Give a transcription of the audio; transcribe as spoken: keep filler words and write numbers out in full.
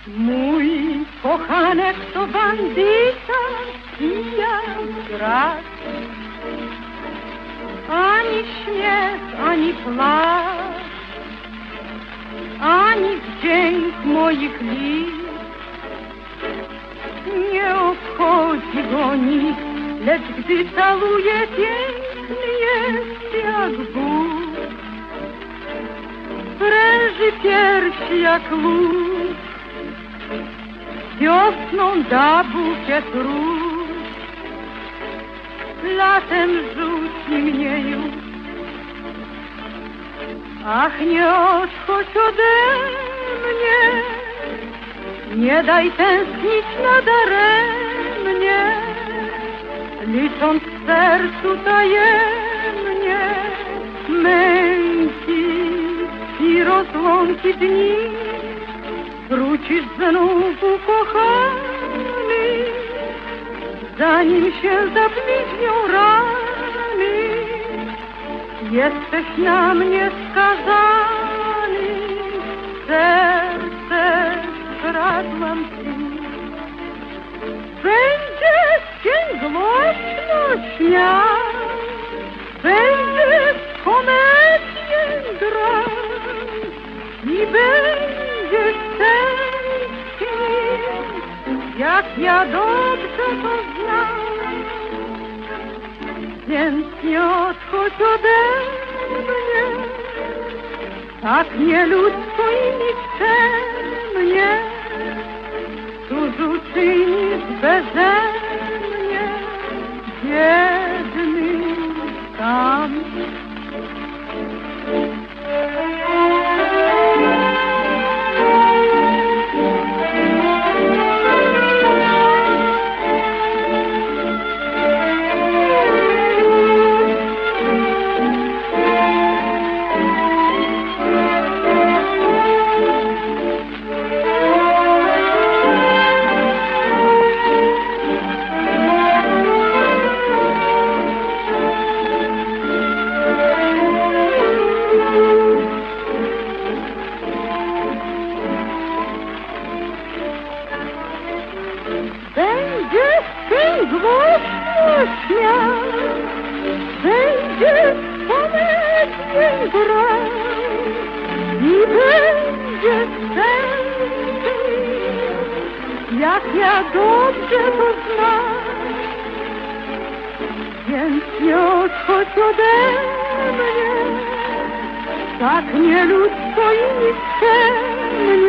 Mój kochanek to bandyta, pijak, gracz. Ani śmiech, ani płacz, ani wdzięk moich lic. Nie obchodzi go nic, lecz gdy całuje, piękny jest jak Bóg. Pręży piersi jak lód, wiosną da bukiet róż. Latem rzuci mnie już. Ach, nie odchodź ode mnie, nie daj tęsknić nadaremnie, licząc w sercu tajemnie męki i rozłąki dni. Wrócisz znów ukochany, zanim się zabliźnią rany. Jesteś na mnie skazany, serce skradłam ci. Będzie cień głośno śmiał, będzie kometnie grał i będzie tęsknił, jak ja dobrze to znam. Więc nie odchodź ode mnie, tak nieludzko i nikczemnie. Cudzu czynisz beze mnie, biedny sam. Będzie cień głośno śmiał, będzie kometnie grał i będzie tęsknił, jak ja dobrze to znam. Więc nie odchodź ode mnie, tak nieludzko i nikczemnie.